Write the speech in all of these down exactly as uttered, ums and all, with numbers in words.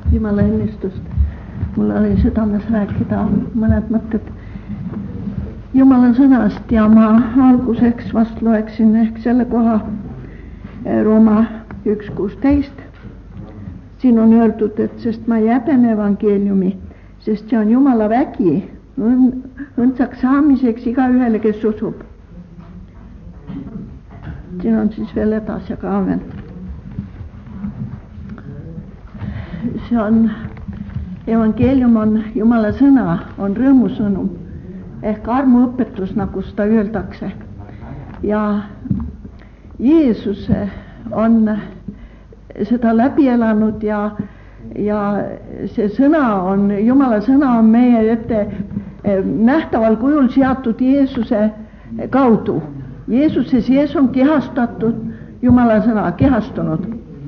Jumala õnnistust. Mul oli südames rääkida mõned mõtted Jumala sõnast ja ma alguseks vast loeksin ehk selle koha Rooma üks kuusteist. Siin on öeldud, et sest ma ei häbene evangeeliumi, sest see on Jumala vägi õndsaks saamiseks igaühele, kes usub. Siin on siis veel edasi, aga aamen. See on, evangeelium on Jumala sõna, on rõõmusõnum ehk armuõpetus, nagu seda öeldakse. Ja Jeesus on seda läbi elanud ja, ja see sõna on, Jumala sõna on meie ette nähtaval kujul seatud Jeesuse kaudu. Jeesuses Jeesus on kehastatud Jumala sõna, kehastunud.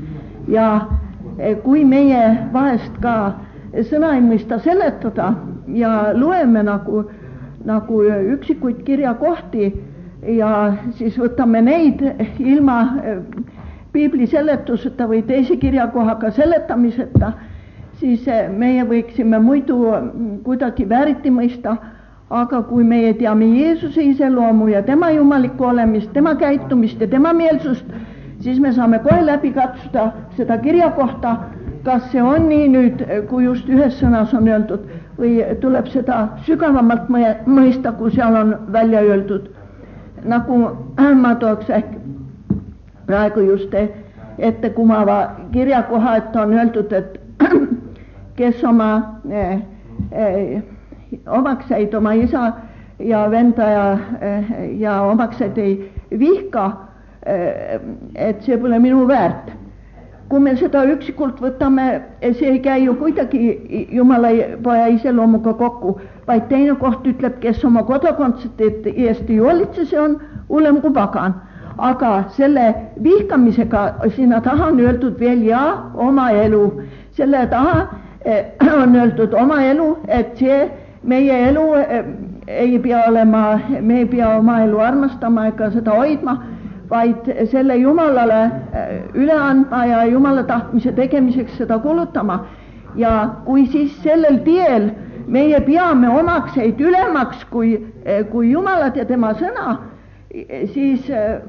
Ja kui meie vahest ka sõna ei mõista seletada ja loeme nagu, nagu üksikuid kirjakohti ja siis võtame neid ilma piibli seletuseta või teise kirjakohaga seletamiseta, siis meie võiksime muidu kuidagi vääriti mõista, aga kui meie teame Jeesuse iseloomu ja tema jumalikku olemist, tema käitumist ja tema meelsust, siis me saame kohe läbi katsuda seda kirjakohta, kas see on nii nüüd, kui just ühes sõnas on öeldud, või tuleb seda sügavamalt mõista, kui seal on välja öeldud. Nagu ma tooks ehk praegu just ette kumava kirjakoha, et on öeldud, et kes oma eh, eh, omakseid, oma isa ja venda ja, eh, ja omakseid ei vihka, eh, et see pole minu väärt. Kui me seda üksikult võtame, see ei käi ju kuidagi Jumala poja iseloomuga kokku, vaid teine koht ütleb, kes oma kodakondsete eest ei hoolitse, see on hullem kui pagan. Aga selle vihkamisega sinna taha on öeldud veel ja oma elu. Selle taha on öeldud oma elu, et see meie elu ei pea olema, me ei pea oma elu armastama ega seda hoidma, vaid selle Jumalale üle andma ja Jumala tahtmise tegemiseks seda kulutama. Ja kui siis sellel tiel meie peame omakseid ülemaks kui, kui Jumalat ja tema sõna, siis,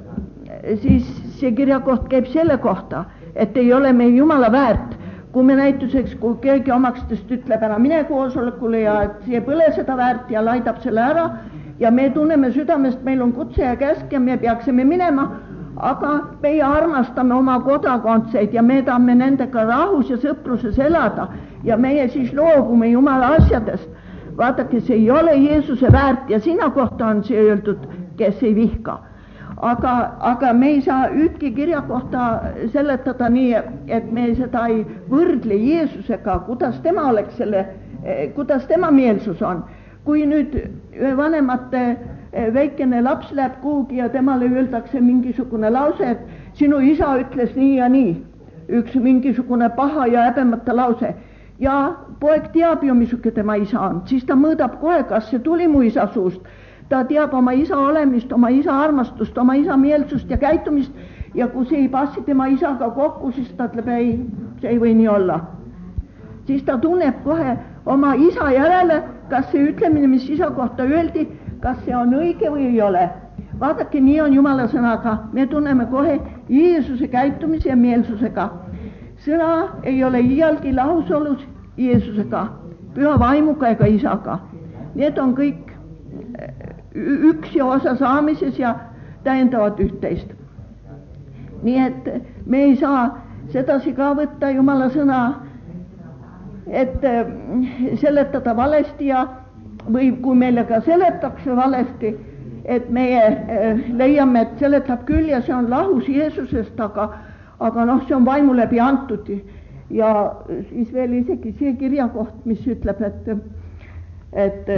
siis see kirjakoht käib selle kohta, et ei ole meil Jumala väärt. Kui me näituseks, kui keegi omakstest ütleb ära mine koosolekule ja et see pole seda väärt ja laidab selle ära ja me tunneme südamest, meil on kutse ja käsk ja me peaksime minema, aga meie armastame oma kodakondseid ja me tahame nendega rahus ja sõpruses elada ja meie siis loobume Jumala asjadest. Vaadake, see ei ole Jeesuse väärt ja sinna kohta on see öeldud, kes ei vihka. Aga, aga me ei saa ühtki kirja kohta seletada nii, et me seda ei võrdle Jeesusega, kuidas tema oleks selle, kuidas tema meelsus on. Kui nüüd vanemate väikene laps läheb kuhugi ja temale öeldakse mingisugune lause, et sinu isa ütles nii ja nii, üks mingisugune paha ja häbemata lause, ja poeg teab ju, misuke tema isa on, siis ta mõõdab kohe, kas see tuli mu isa suust. Ta teab oma isa olemist, oma isa armastust, oma isa meelsust ja käitumist ja kui see ei passi tema isaga kokku, siis ta ütleb, ei, see ei või nii olla. Siis ta tunneb kohe oma isa järele, kas see ütlemine, mis isa kohta öeldi, kas see on õige või ei ole. Vaadake, nii on Jumala sõnaga. Me tunneme kohe Jeesuse käitumise ja meelsusega. Sõna ei ole iialgi lahusolus Jeesusega, püha vaimuga ega isaga. Need on kõik üks ja osa saamises ja täiendavad üht-teist. Nii et me ei saa sedasi ka võtta Jumala sõna, et seletada valesti ja või kui meile ka seletakse valesti, et meie leiame, et seletab küll ja see on lahus Jeesusest, aga, aga noh, see on vaimu läbi antud. Ja siis veel isegi see kirjakoht, mis ütleb, et, et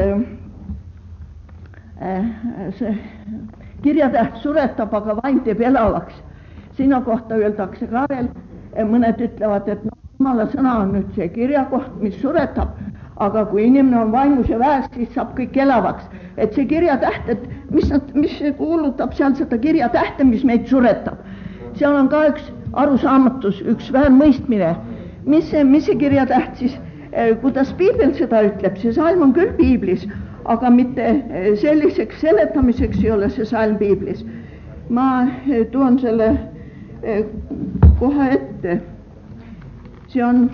see kirjatäht suretab, aga vaim teeb elavaks. Sinna kohta öeldakse ka veel, mõned ütlevad, et no, Jumala sõna on nüüd see kirjakoht, mis suretab, aga kui inimene on vaimus ja väes, siis saab kõik elavaks. Et see kirjatäht, et mis, nad, mis kuulutab seal seda kirjatähte, mis meid suretab. Seal on ka üks arusaamatus, üks väärmõistmine. mis see, mis see kirjatäht siis, kuidas piibel seda ütleb, see salm on küll piiblis, aga mitte selliseks seletamiseks ei ole see salm piiblis. Ma tuon selle koha ette. See on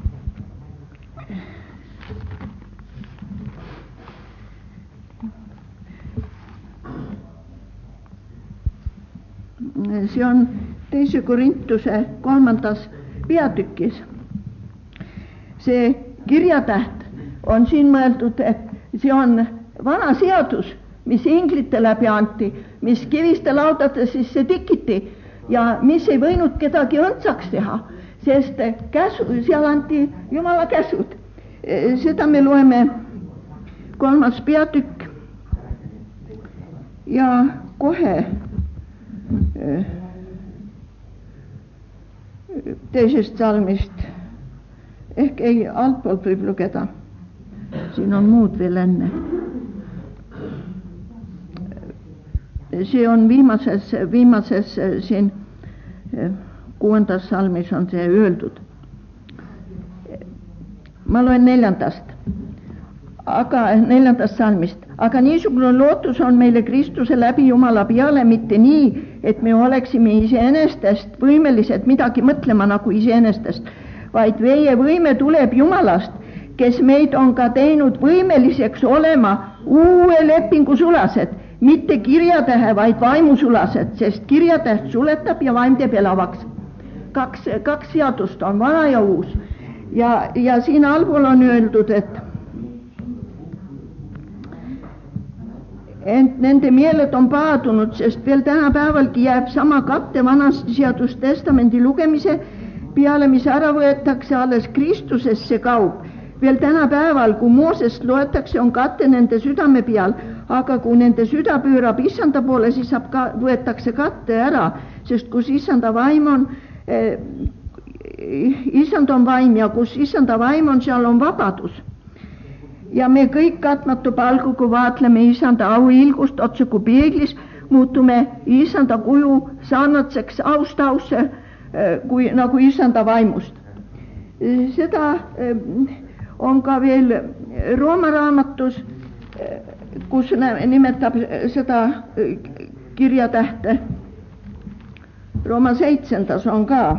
see on teise Korintuse kolmandas peatükis. See kirjatäht on siin mõeldud, et see on vana seadus, mis inglite läbi anti, mis kiviste laudade sisse tikiti ja mis ei võinud kedagi õndsaks teha, sest käsu, seal anti Jumala käsud. Seda me loeme kolmas peatükk ja kohe teisest salmist, ehk ei, altpoolt võib lugeda. Siin on muud veel enne. See on viimases, viimases siin kuuendas salmis on see öeldud. Ma loen neljandast, aga neljandast salmist. Aga niisugune lootus on meile Kristuse läbi Jumala peale, mitte nii, et me oleksime iseenestest võimelised midagi mõtlema nagu iseenestest, vaid meie võime tuleb Jumalast, kes meid on ka teinud võimeliseks olema uue lepingu sulased, mitte kirjatähe, vaid vaimusulased, sest kirjatäht suletab ja vaim teeb elavaks. Kaks, kaks seadust on, vana ja uus. Ja, ja siin allpool on öeldud, et ent nende meeled on paadunud, sest veel tänapäevalgi jääb sama katte vanast seadust testamendi lugemise peale, mis ära võetakse alles Kristusesse kaup. Veel tänapäeval, kui Moosest loetakse, on katte nende südame peal, aga kui nende süda pöörab issanda poole, siis saab ka, võetakse katte ära, sest kus issanda vaim on, eh, issand on vaim ja kus issanda vaim on, seal on vabadus. Ja me kõik katmatu palgu, kui vaatleme issanda au ilgust otse kui peeglis, muutume issanda kuju sarnatseks aust ausse, kui, nagu issanda vaimust. Seda on ka veel Rooma raamatus, kus nimetab seda kirjatähte. Rooma seitsendas on ka.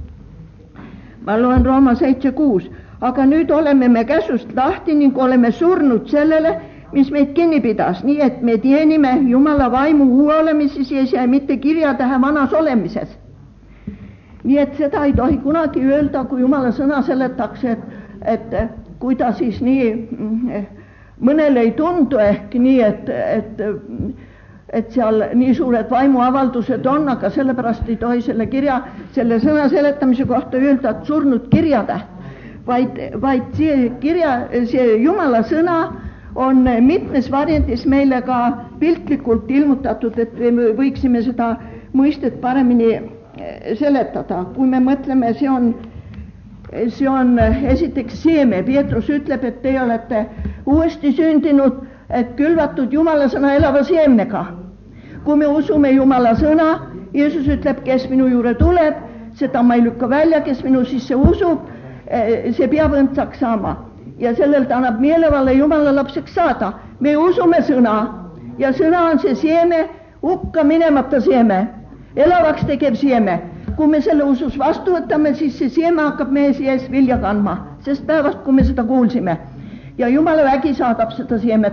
Ma loen Rooma seitse kuus. Aga nüüd oleme me käsust lahti ning oleme surnud sellele, mis meid kinni pidas, nii et me teenime Jumala vaimu uue olemises ja see mitte kirjatähe vanas olemises. Nii et seda ei tohi kunagi öelda, kui Jumala sõna seletakse, et, et kui ta siis nii mõnele ei tundu ehk nii, et, et, et seal nii suured vaimuavaldused on, aga sellepärast ei tohi selle kirja, selle sõna seletamise kohta öelda, et surnud kirjatäht. Vaid, vaid see kirja, see Jumala sõna on mitmes variandis meile ka piltlikult ilmutatud, et me võiksime seda mõistet paremini seletada. Kui me mõtleme, see on, see on esiteks seeme. Peetrus ütleb, et te olete uuesti sündinud, et külvatud Jumala sõna elava seemnega. Kui me usume Jumala sõna, Jeesus ütleb, kes minu juurde tuleb, seda ma ei lükka välja, kes minu sisse usub, see peab õndsaks saama ja sellel ta annab meelevalla Jumala lapseks saada. Me usume sõna ja sõna on see seeme, hukka minemata seeme, elavaks tegev seeme. Kui me selle usus vastu võtame, siis see seeme hakkab meie sees vilja kandma, sest päevast, kui me seda kuulsime. Ja Jumala vägi saadab seda seemet.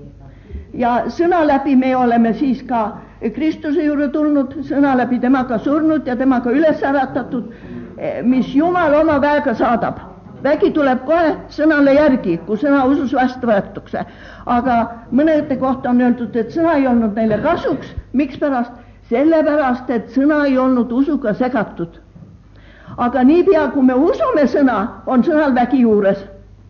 Ja sõna läbi me oleme siis ka Kristuse juurde tulnud, sõna läbi temaga surnud ja temaga üles äratatud, mis Jumal oma väega saadab. Vägi tuleb kohe sõnale järgi, kui sõna usus vastu võetakse. Aga mõnede kohta on öeldud, et sõna ei olnud neile kasuks. Miks pärast? Sellepärast, et sõna ei olnud usuga segatud. Aga niipea, kui me usume sõna, on sõnal vägi juures.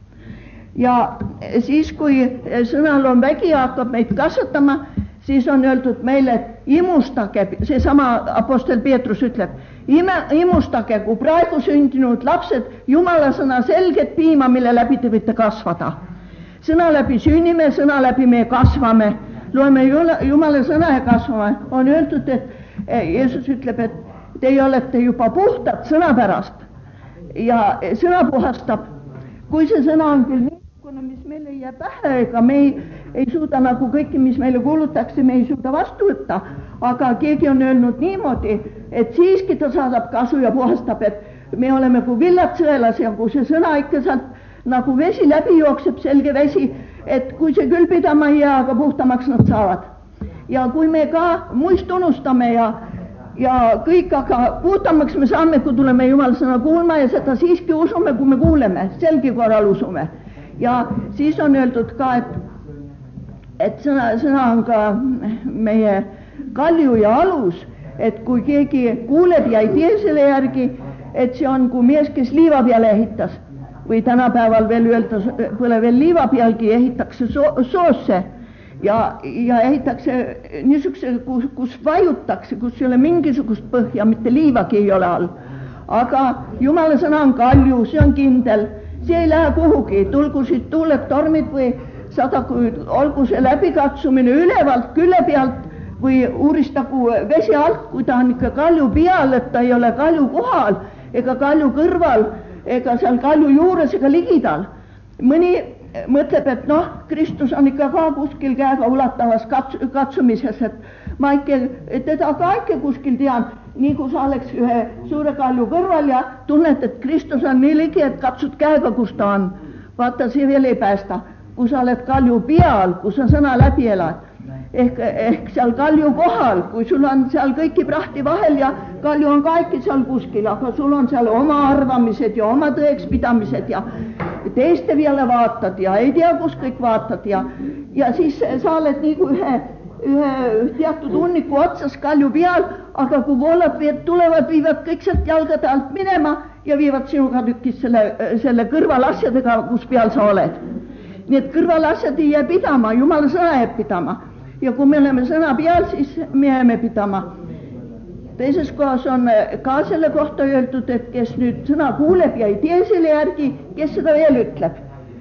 Ja siis, kui sõnal on vägi ja hakkab meid kasvatama, siis on öeldud meile, et imustage, see sama apostel Peetrus ütleb, ime, imustage, kui praegu sündinud lapsed, Jumala sõna selget piima, mille läbi te võite kasvada. Sõna läbi sünnime, sõna läbi me kasvame, loeme Jumala sõna ja kasvame. On öeldud, et Jeesus ütleb, et teie olete juba puhtad sõna pärast. ja sõna puhastab. Kui see sõna on küll niisugune, mis meile ei jää pähe, ega me ei, ei suuda nagu kõike, mis meile kuulutakse, me ei suuda vastu võtta, aga keegi on öelnud niimoodi, et siiski ta saadab kasu ja puhastab, et me oleme kui villad sõelas ja kui see sõna ikka sealt nagu vesi läbi jookseb, selge vesi, et kui see küll pidama ei jää, aga puhtamaks nad saavad. Ja kui me ka muist unustame ja, ja kõik, aga puhtamaks me saame, kui tuleme Jumala sõna kuulma ja seda siiski usume, kui me kuuleme, selgi korral usume. Ja siis on öeldud ka, et, et sõna, sõna on ka meie kalju ja alus, et kui keegi kuuleb ja ei tee selle järgi, et see on kui mees, kes liiva peale ehitas või tänapäeval veel öelda, pole veel liiva pealgi, ehitakse so soosse ja, ja ehitakse niisuguse, kus, kus vajutakse, kus ei ole mingisugust põhja, mitte liivagi ei ole all. Aga Jumala sõna on kalju, see on kindel, see ei lähe kuhugi, tulgu siit tuuled, tormid või sadaku, olgu see läbikatsumine ülevalt, külle pealt või uuristagu vesi alt, kui ta on ikka kalju peal, et ta ei ole kalju kohal ega kalju kõrval ega seal kalju juures ega ligidal. Mõni mõtleb, et noh, Kristus on ikka ka kuskil käega ulatavas kats katsumises, et ma ikka teda ka ikka kuskil tean, nii kui sa oleks ühe suure kalju kõrval ja tunned, et Kristus on nii ligi, et katsud käega, kus ta on. Vaata, see veel ei päästa. Kui sa oled kalju peal, kui sa sõna läbi elad, ehk, ehk seal kalju kohal, kui sul on seal kõiki prahti vahel ja kalju on ka ikka seal kuskil, aga sul on seal oma arvamised ja oma tõekspidamised ja teiste peale vaatad ja ei tea, kus kõik vaatad ja, ja siis sa oled nagu ühe, ühe teatud hunniku otsas kalju peal, aga kui voolad veed tulevad, viivad kõik sealt jalgade alt minema ja viivad sinuga tükis selle, selle kõrvalasjadega, kus peal sa oled. Nii et kõrvalasjad ei jää pidama, Jumala sõna jääb pidama. Ja kui me oleme sõna peal, siis me jääme pidama. Teises kohas on ka selle kohta öeldud, et kes nüüd sõna kuuleb ja ei tee selle järgi, kes seda veel ütleb.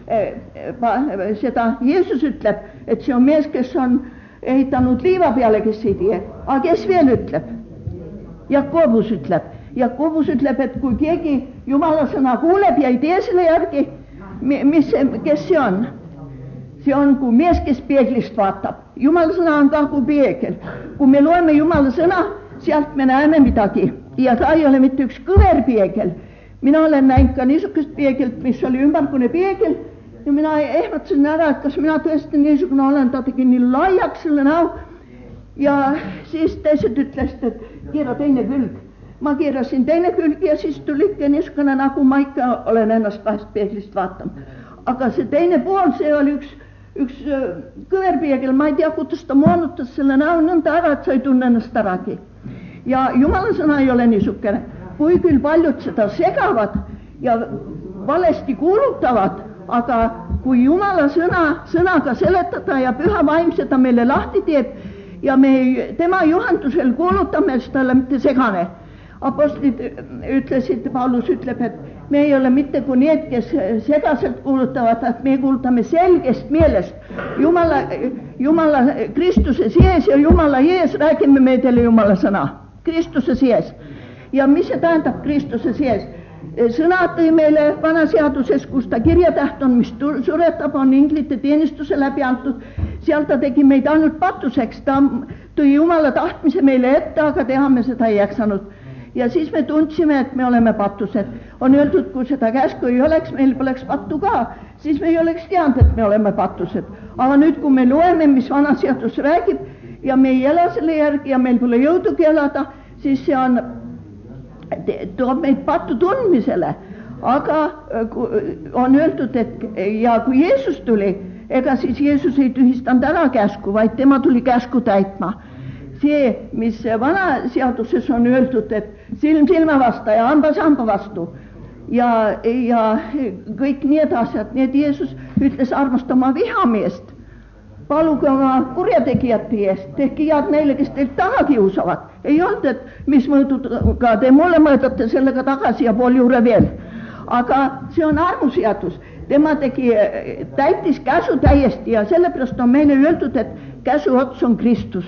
Seda Jeesus ütleb, et see on mees, kes on ehitanud liiva peale, kes ei tee. Aga kes veel ütleb? Jakobus ütleb. Jakobus ütleb, et kui keegi Jumala sõna kuuleb ja ei tee selle järgi, mis, kes see on? See on kui mees, kes peeglist vaatab. Jumala sõna on ka kui peegel. Kui me loeme Jumala sõna, sealt me näeme midagi. Ja ta ei ole mitte üks kõver peegel. Mina olen näinud ka niisugust peegelt, mis oli ümmargune peegel. Ja mina ehmatasin ära, et kas mina tõesti niisugune olen, ta tegi nii laiaks selle näo. Ja siis teised ütlesid, et keera teine külg. Ma keerasin teine külg ja siis tuli ikka niisugune, nagu ma ikka olen ennast vahest peeglist vaatanud. Aga see teine pool, see oli üks üks kõverpeegel, ma ei tea, kuidas ta moonutas selle näo nõnda ära, et sa ei tunne ennast äragi. Ja Jumala sõna ei ole niisugune. Kui küll paljud seda segavad ja valesti kuulutavad, aga kui Jumala sõna, sõnaga seletada ja püha vaim seda meile lahti teeb ja me tema juhendusel kuulutame, siis ta ei ole mitte segane. Apostlid ütlesid, Paulus ütleb, et me ei ole mitte kui need, kes segaselt kuulutavad, et me kuulutame selgest meelest. Jumala, Jumala Kristuse sees ja Jumala ees räägime me teile Jumala sõna. Kristuse sees. Ja mis see tähendab Kristuse sees? Sõna tõi meile vana seaduses, kus ta kirjatäht on, mis suretab, on inglite teenistuse läbi antud. Seal ta tegi meid ainult patuseks. Ta tõi Jumala tahtmise meile ette, aga teha me seda ei jaksanud. Ja siis me tundsime, et me oleme patused. On öeldud, kui seda käsku ei oleks, meil poleks pattu ka, siis me ei oleks teanud, et me oleme patused. Aga nüüd, kui me loeme, mis vana seadus räägib ja me ei ela selle järgi ja meil pole jõudugi elada, siis see on, toob meid patu tundmisele. Aga on öeldud, et ja kui Jeesus tuli, ega siis Jeesus ei tühistanud ära käsku, vaid tema tuli käsku täitma. See, mis vana seaduses on öeldud, et silm silma vasta ja hambas hamba vastu ja, ja kõik need asjad, need Jeesus ütles armasta oma vihameest, paluge oma kurjategijate eest, tehke head neile, kes teilt taga kiusavad. Ei olnud, et mis mõõduga te mulle mõõdate sellega tagasi ja pool juure veel. Aga see on armuseadus. Tema tegi, täitis käsu täiesti ja sellepärast on meile öeldud, et käsu ots on Kristus.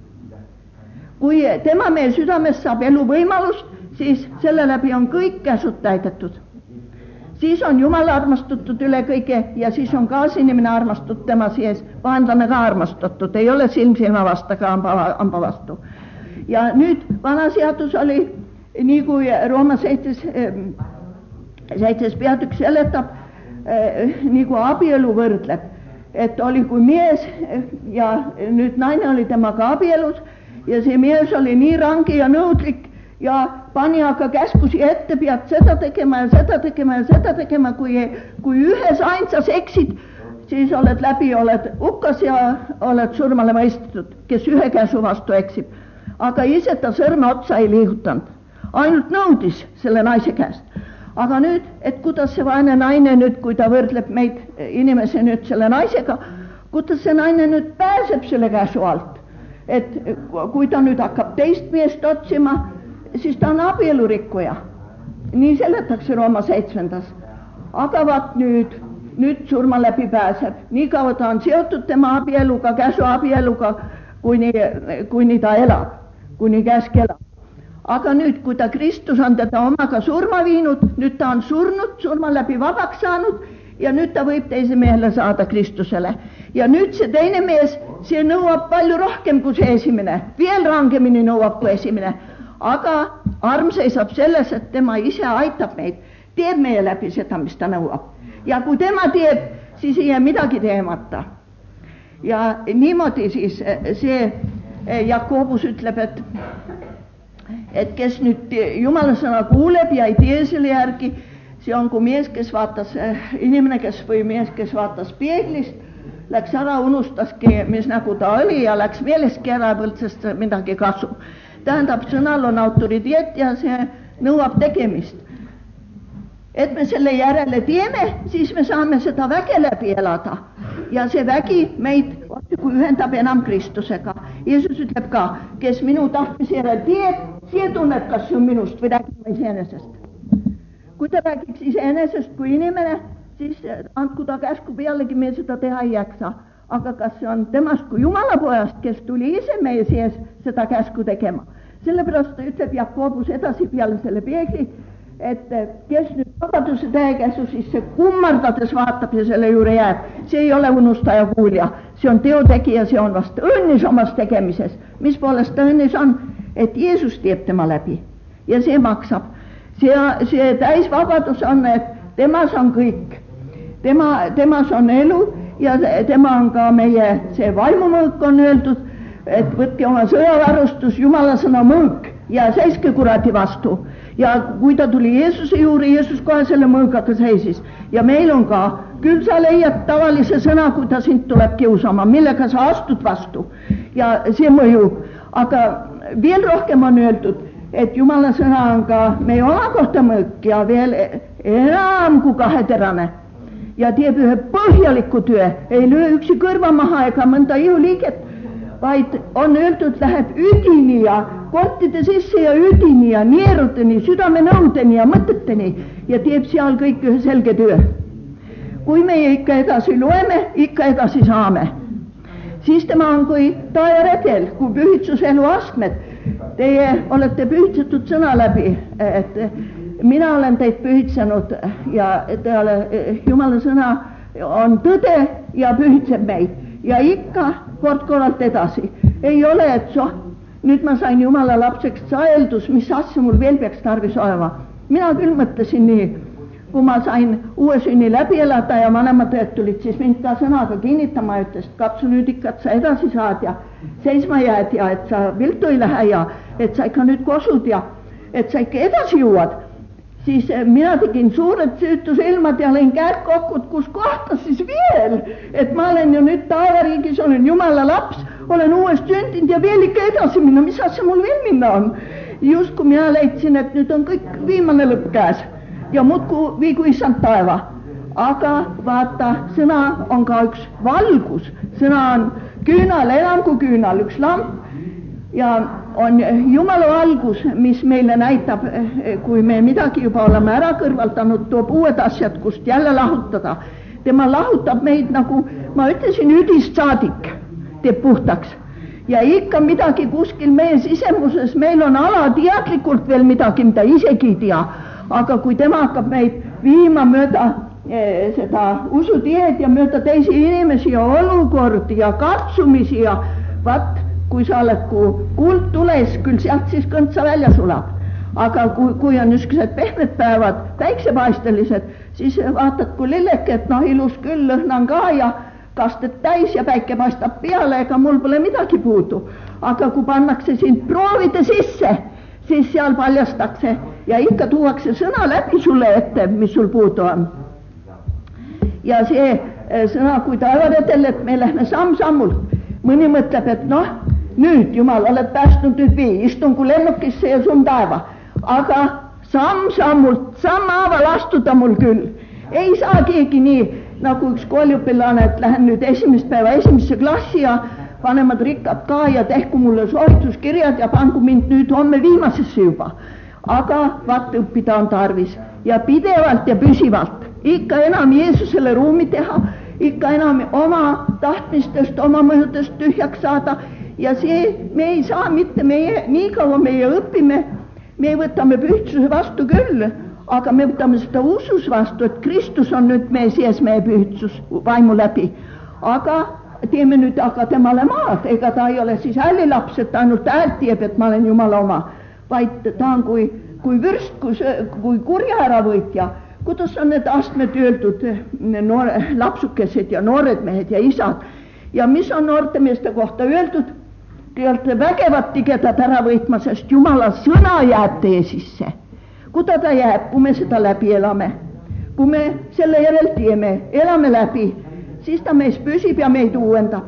Kui tema meie südames saab elu võimalust, siis selle läbi on kõik käsud täidetud. siis on Jumal armastatud üle kõige ja siis on kaasinimene armastatud tema sees, vaenlane ka armastatud, ei ole silm silma vastu ka amba, amba vastu. Ja nüüd vana seadus oli, nii kui Rooma seitses, seitses peatükk seletab, nii kui abielu võrdleb, et oli kui mees ja nüüd naine oli temaga abielus ja see mees oli nii range ja nõudlik ja pani aga käskusi ette, pead seda tegema ja seda tegema ja seda tegema, kui, kui ühes ainsas eksid, siis oled läbi, oled hukkas ja oled surmale mõistetud, kes ühe käsu vastu eksib. Aga ise ta sõrme otsa ei liigutanud, ainult nõudis selle naise käest. Aga nüüd, et kuidas see vaene naine nüüd, kui ta võrdleb meid inimese nüüd selle naisega, kuidas see naine nüüd pääseb selle käsu alt. Et kui ta nüüd hakkab teist meest otsima, siis ta on abielurikkuja. Nii seletakse Rooma seitsmendas. Aga vaat nüüd, nüüd surma läbi pääseb. Nii kaua ta on seotud tema abieluga, käsu abieluga, kuni, kuni ta elab, kuni käsk elab. Aga nüüd, kui ta Kristus on teda omaga surma viinud, nüüd ta on surnud, surma läbi vabaks saanud ja nüüd ta võib teise mehele saada Kristusele. Ja nüüd see teine mees, see nõuab palju rohkem kui see esimene, veel rangemini nõuab kui esimene. Aga arm seisab selles, et tema ise aitab meid, teeb meie läbi seda, mis ta nõuab. Ja kui tema teeb, siis ei jää midagi teemata. Ja niimoodi siis see Jakobus ütleb, et et kes nüüd Jumala sõna kuuleb ja ei tee selle järgi, see on kui mees, kes vaatas, inimene, kes või mees, kes vaatas peeglist, läks ära, unustaski, mis nagu ta oli ja läks meeleski ära võltsest midagi kasu. Tähendab, sõnal on autoriteet ja see nõuab tegemist. Et me selle järele teeme, siis me saame seda väge läbi elada. Ja see vägi meid kui ühendab enam Kristusega. Jeesus ütleb ka, kes minu tahtmise järel teeb, see tunneb, kas see on minust või räägime iseenesest. Kui ta räägiks iseenesest kui inimene, siis andku ta käsku pealegi, me seda teha ei jaksa. Aga kas see on temast kui Jumala pojast, kes tuli ise meie sees seda käsku tegema. Sellepärast ta ütleb Jakobus edasi peale selle peegli, et kes nüüd vabaduse täiekäsu, siis see kummardades vaatab ja selle juurde jääb. See ei ole unustaja kuulja, see on teotegija, see on vast õnnis omas tegemises. Mis poolest ta õnnis on, et Jeesus teeb tema läbi ja see maksab. See, see täisvabadus on, et temas on kõik. Tema, temas on elu ja tema on ka meie, see vaimumõõk on öeldud, et võtke oma sõjavarustus, Jumala sõna mõõk ja seiske kuradi vastu. Ja kui ta tuli Jeesuse juurde, Jeesus kohe selle mõõgaga seisis. Ja meil on ka, küll sa leiad tavalise sõna, kui ta sind tuleb kiusama, millega sa astud vastu. Ja see mõjub. Aga veel rohkem on öeldud, et Jumala sõna on ka meie oma kohta mõõk ja veel enam kui kaheterane. Ja teeb ühe põhjaliku töö, ei löö üksi kõrva maha ega mõnda ihuliiget, vaid on öeldud, läheb üdini ja kortide sisse ja üdini ja neerudeni, südamenõudeni ja mõteteni ja teeb seal kõik ühe selge töö. Kui meie ikka edasi loeme, ikka edasi saame. Siis tema on kui taevaredel, kui pühitsuselu astmed. Teie olete pühitsetud sõna läbi, et mina olen teid pühitsenud ja te ole, Jumala sõna on tõde ja pühitseb meid. Ja ikka kord-korralt edasi. Ei ole, et so, nüüd ma sain Jumala lapseks saeldus, mis asja mul veel peaks tarvis olema. Mina küll mõtlesin nii, kui ma sain uue sünni läbi elada ja vanemad õed tulid, siis mind ka sõnaga kinnitama ütles, katsu nüüd ikka, et sa edasi saad ja seisma jääd ja et sa viltu ei lähe ja et sa ikka nüüd kosud ja et sa ikka edasi jõuad. Siis mina tegin suured süütusilmad ja lõin käed kokku, kus kohta siis veel, et ma olen ju nüüd taevariigis, olen Jumala laps, olen uuest sündinud ja veel ikka edasi minna, mis asja mul veel minna on. Just kui mina leidsin, et nüüd on kõik viimane lõpp käes ja muudku viigu issand taeva. Aga vaata, sõna on ka üks valgus, sõna on küünal, enam kui küünal, üks lamp ja on Jumala valgus, mis meile näitab, kui me midagi juba oleme ära kõrvaldanud, toob uued asjad, kust jälle lahutada. Tema lahutab meid nagu, ma ütlesin, üdist saadik, teeb puhtaks. Ja ikka midagi kuskil meie sisemuses, meil on alateadlikult veel midagi, mida isegi ei tea. Aga kui tema hakkab meid viima mööda eh, seda usutied ja mööda teisi inimesi ja olukordi ja katsumisi ja vaat, kui sa oled kui kuld tules, küll sealt siis kõntsa välja sulab. Aga kui, kui on niisugused pehmed päevad, päiksepaistelised, siis vaatad kui lilleke, et noh, ilus küll, lõhnan ka ja kastet täis ja päike paistab peale, ega mul pole midagi puudu. Aga kui pannakse sind proovide sisse, siis seal paljastakse ja ikka tuuakse sõna läbi sulle ette, mis sul puudu on. Ja see sõna, kui taevaredel, et me lähme samm-sammult, mõni mõtleb, et noh, nüüd, Jumal, oled päästnud nüüd vii, istun kui lennukisse ja sun taeva. Aga samm-sammult, sammhaaval astuda mul küll. Ei saa keegi nii, nagu üks kooliõpilane, et lähen nüüd esimest päeva esimesse klassi ja vanemad rikkad ka ja tehku mulle soovituskirjad ja pangu mind nüüd homme viimasesse juba. Aga vaat õppida on tarvis ja pidevalt ja püsivalt. Ikka enam Jeesusele ruumi teha, ikka enam oma tahtmistest, oma mõjudest tühjaks saada. Ja see, me ei saa mitte meie, nii kaua meie õpime, me võtame pühtsuse vastu küll, aga me võtame seda usus vastu, et Kristus on nüüd meie sees meie pühtsus vaimu läbi. Aga teeme nüüd aga temale maad, ega ta ei ole siis hällilaps, et ta ainult häält teeb, et ma olen Jumala oma, vaid ta on kui, kui vürst, kui, kui kurja äravõitja. Kuidas on need astmed öeldud, noore, lapsukesed ja noored mehed ja isad. Ja mis on noorte meeste kohta öeldud? Te olete vägevat tigedad ära võitma, sest Jumala sõna jääb teie sisse. Kuda ta jääb, kui me seda läbi elame? Kui me selle järel teeme, elame läbi, siis ta meis püsib ja meid uuendab.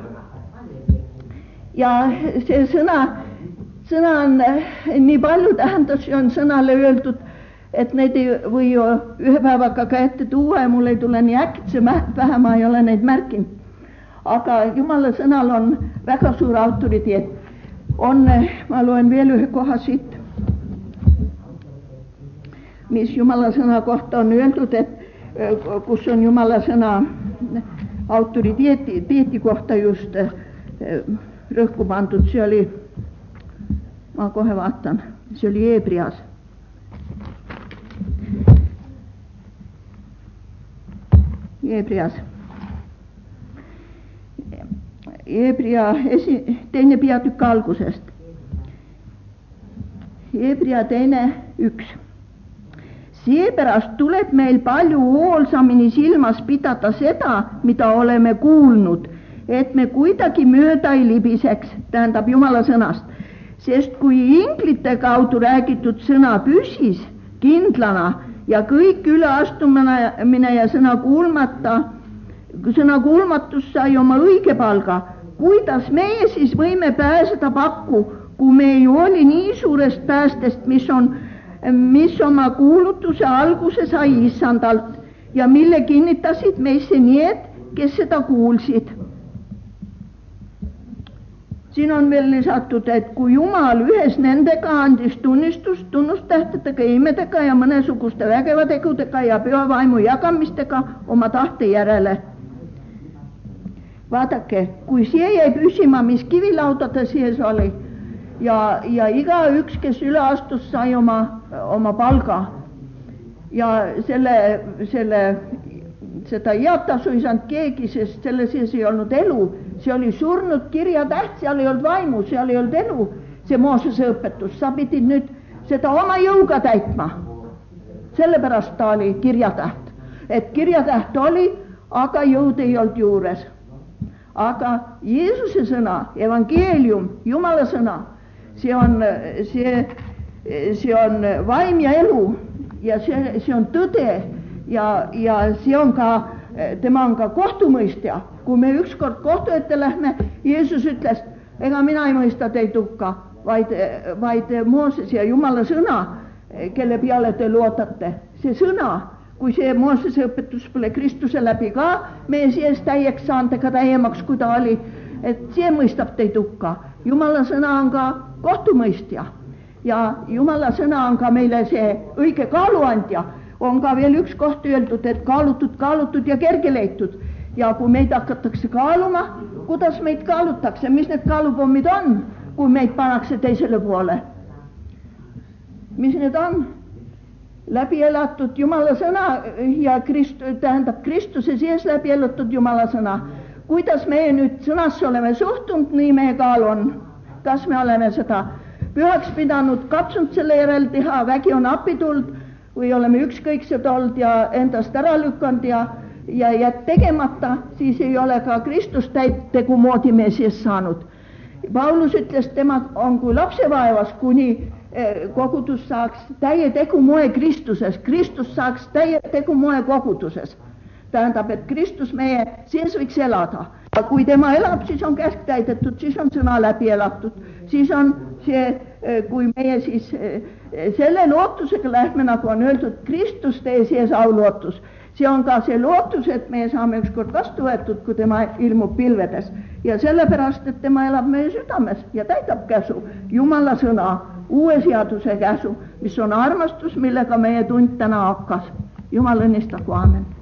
Ja see sõna, sõna on nii palju tähendusi on sõnale öeldud, et neid ei või ju ühe päevaga ka ette tuua ja mul ei tule nii äkitse pähe, ma ei ole neid märkinud. Aga Jumala sõnal on väga suur autoriteet. On, ma loen veel ühe koha siit, mis Jumala sõna kohta on öeldud, et kus on Jumala sõna autoriteeti teeti kohta just rõhku pandud. See oli, ma kohe vaatan, see oli Eebrias. Eebrias. Eebria esi, teine peatükk algusest. Eebria teine üks. Seepärast tuleb meil palju hoolsamini silmas pidada seda, mida oleme kuulnud, et me kuidagi mööda ei libiseks, tähendab Jumala sõnast. Sest kui inglite kaudu räägitud sõna püsis kindlana ja kõik üleastumine ja sõna kuulmata, sõna kuulmatus sai oma õige palga, kuidas meie siis võime pääseda pakku, kui me ei oli nii suurest päästest, mis on, mis oma kuulutuse alguse sai issandalt ja mille kinnitasid meisse need, kes seda kuulsid. Siin on veel lisatud, et kui Jumal ühes nendega andis tunnistust tunnustähtedega, imedega ja mõnesuguste vägevategudega ja pühavaimu jagamistega oma tahte järele. Vaadake, kui see jäi püsima, mis kivilaudade sees oli ja, ja iga üks, kes üle astus, sai oma, oma palga ja selle, selle, seda heatasu ei saanud keegi, sest selle sees ei olnud elu, see oli surnud kirjatäht, seal ei olnud vaimu, seal ei olnud elu, see Moosese õpetus, sa pidid nüüd seda oma jõuga täitma, sellepärast ta oli kirjatäht, et kirjatäht oli, aga jõud ei olnud juures. Aga Jeesuse sõna, evangeelium, Jumala sõna, see on, see, see on vaim ja elu ja see, see on tõde ja, ja see on ka, tema on ka kohtumõistja. Kui me ükskord kohtu ette lähme, Jeesus ütles, ega mina ei mõista teid hukka, vaid, vaid Mooses ja Jumala sõna, kelle peale te loodate. See sõna, kui see Moosese õpetus pole Kristuse läbi ka meie sees täieks saanud, ega täiemaks, kui ta oli, et see mõistab teid hukka. Jumala sõna on ka kohtumõistja ja Jumala sõna on ka meile see õige kaaluandja. On ka veel üks koht öeldud, et kaalutud, kaalutud ja kerge leitud. Ja kui meid hakatakse kaaluma, kuidas meid kaalutakse, mis need kaalupommid on, kui meid pannakse teisele poole? Mis need on? läbi elatud Jumala sõna ja Krist, tähendab Kristuse sees läbi elatud Jumala sõna. Kuidas meie nüüd sõnasse oleme suhtunud, nii meie kaal on. Kas me oleme seda pühaks pidanud, katsunud selle järel teha, vägi on appi tulnud või oleme ükskõiksed olnud ja endast ära lükanud ja, ja jääd tegemata, siis ei ole ka Kristus täitegu moodi meie sees saanud. Paulus ütles, tema on kui lapsevaevas, kuni kogudus saaks täie tegu moe Kristuses. Kristus saaks täie tegu moe koguduses. Tähendab, et Kristus meie sees võiks elada. Kui tema elab, siis on käsk täidetud, siis on sõna läbi elatud. Siis on see, kui meie siis selle lootusega lähme, nagu on öeldud, Kristus teie sees aulootus. See on ka see lootus, et meie saame ükskord vastu võetud, kui tema ilmub pilvedes. Ja sellepärast, et tema elab meie südames ja täidab käsu, Jumala sõna, uue seaduse käsu, mis on armastus, millega meie tund täna hakkas. Jumal õnnistagu, aamen.